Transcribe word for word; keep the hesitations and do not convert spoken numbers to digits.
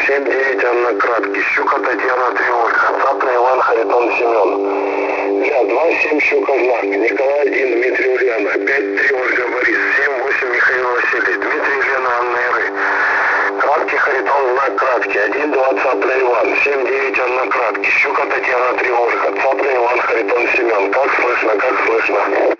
семь девять Анна Краткий, Щука Татьяна три Ольга, Цапля Иван Харитон Семен. Ля два семь Щука Знак, Николай один Дмитрий Ульяна, пять три Ольга Борис, семь восемь Михаил Василий, Дмитрий Лена Анна Иры. Краткий Харитон Знак Краткий, один два Цапля Иван, семь девять Анна Краткий, Щука Татьяна три Ольга, Цапля Иван Харитон Семен. Как слышно, как слышно.